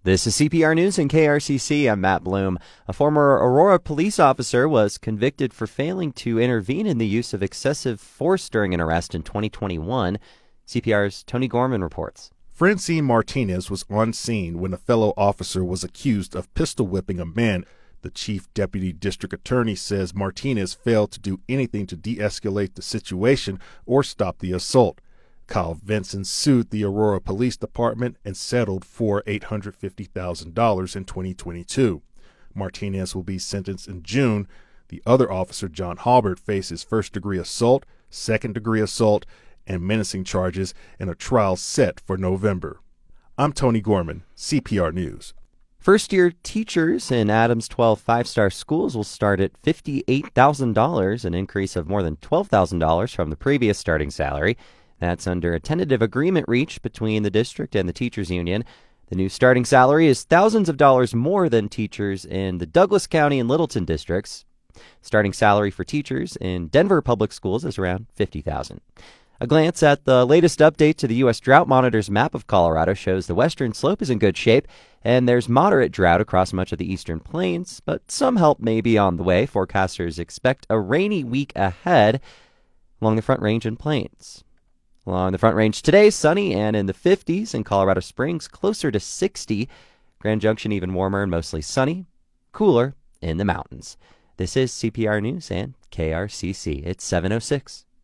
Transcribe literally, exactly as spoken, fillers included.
This is C P R News and K R C C. I'm Matt Bloom. A former Aurora police officer was convicted for failing to intervene in the use of excessive force during an arrest in twenty twenty-one. C P R's Tony Gorman reports. Francine Martinez was on scene when a fellow officer was accused of pistol whipping a man. The chief deputy district attorney says Martinez failed to do anything to de-escalate the situation or stop the assault. Kyle Vinson sued the Aurora Police Department and settled for eight hundred fifty thousand dollars in twenty twenty-two. Martinez will be sentenced in June. The other officer, John Halbert, faces first-degree assault, second-degree assault, and menacing charges in a trial set for November. I'm Tony Gorman, C P R News. First-year teachers in Adams' twelve five-star schools will start at fifty-eight thousand dollars, an increase of more than twelve thousand dollars from the previous starting salary. That's under a tentative agreement reached between the district and the teachers union. The new starting salary is thousands of dollars more than teachers in the Douglas County and Littleton districts. Starting salary for teachers in Denver Public Schools is around fifty thousand dollars. A glance at the latest update to the U S Drought Monitor's map of Colorado shows the western slope is in good shape, and there's moderate drought across much of the eastern plains, but some help may be on the way. Forecasters expect a rainy week ahead along the Front Range and plains. Along the Front Range today, sunny and in the fifties. In Colorado Springs, closer to sixty. Grand Junction, even warmer and mostly sunny. Cooler in the mountains. This is C P R News and K R C C. It's seven oh six.